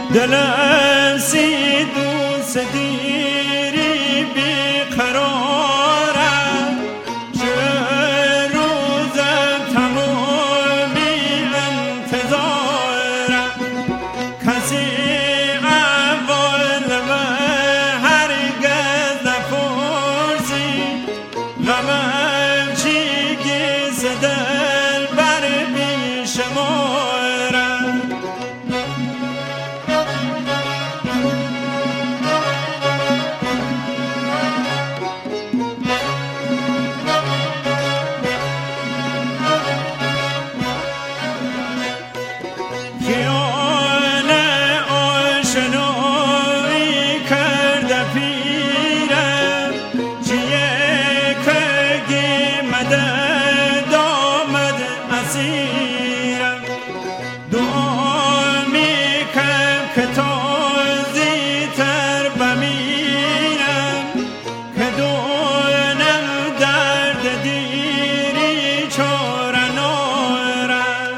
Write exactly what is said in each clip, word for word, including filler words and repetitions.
دلم سی دوست دیری بیقرارم چه روزم تمامی انتظارم کسی اول و هرگز نپرسی غمم چی گیس دل بر بیشمارم خیال آشنایی کرده پیرم چیه که مدد آمد اسیرم دعا میکنم که تازی تر بمیرم که دونم درد دیری چاره نارم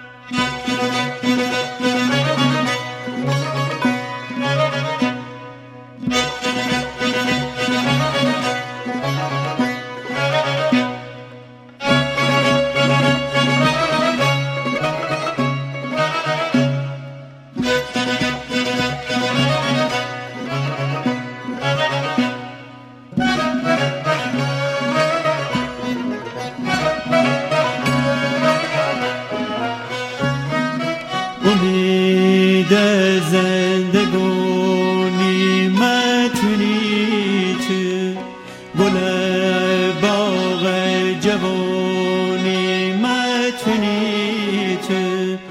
امید زندگانی متونی تو گل باغ جوانی متونی تو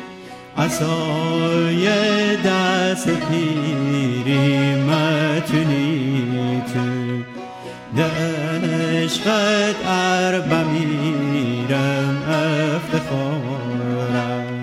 عصای دست پیری متونی تو ده عشقت ار بمیرم افتخارم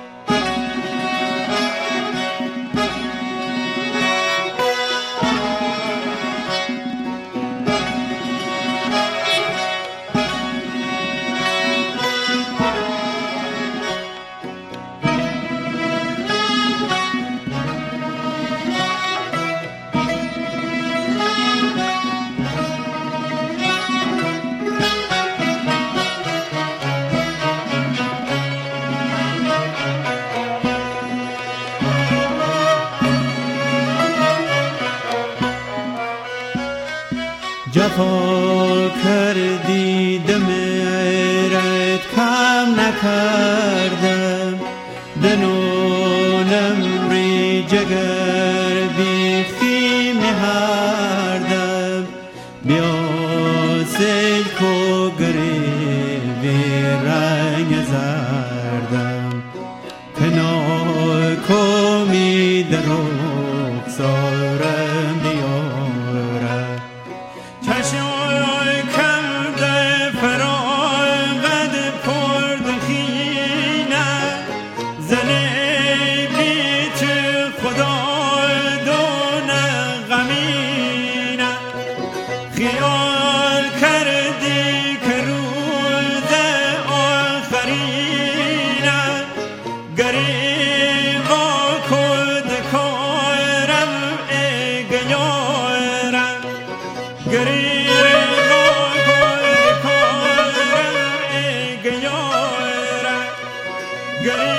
جفا کردی دمرت کم نکردم دنونم ری جگر بیخی مهردم بیا سلک و گریبی رنگ زردم کنار کمی در رخسارم بیارم چشم کرده فراغت پرد خینه زنه بی تو خدا دونه غمینه خیال کردی که روز آخرینه گریبا کد کارم اگیارم گریبا کد کارم اگیارم